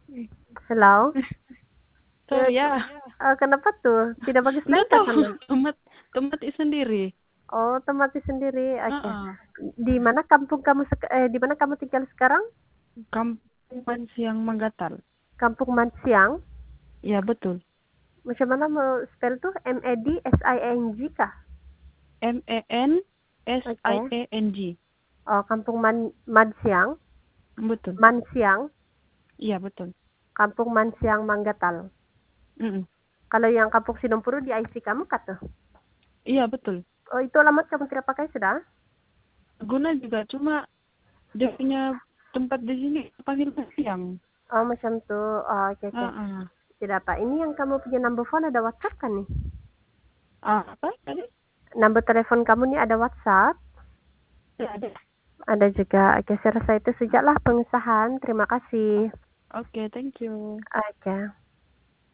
Ih, Hello? Ya, sorry ya, kenapa tuh? Tidak bagus nggak lagi ke tahu sana? otomatis sendiri. Oh, otomatis sendiri. Oke. Heeh. Di mana kamu tinggal sekarang? Kampung Siang Manggatal. Kampung Mansiang. Ya betul. Macam mana mau spell tuh? Medsing kah? Oke. Mensing. Oh, Kampung Mansiang. Betul. Mansiang. Iya betul. Kampung Mansiang Manggatal. Mm-mm. Kalau yang Kampung Sinompuru di IC kamu kah tuh? Iya betul. Oh, itu alamat kamu tidak pakai sudah? Guna juga cuma dia punya tempat di sini panggil Siang. Oh, macam tuh. Oh, oke, oke. Heeh. Tidak apa. Ini yang kamu punya number phone ada WhatsApp kan nih? Apa tadi? Number telepon kamu nih ada WhatsApp? Ya, ada. Ada juga. Oke, saya rasa itu sejaklah pengesahan. Terima kasih. Oke, thank you. Oke.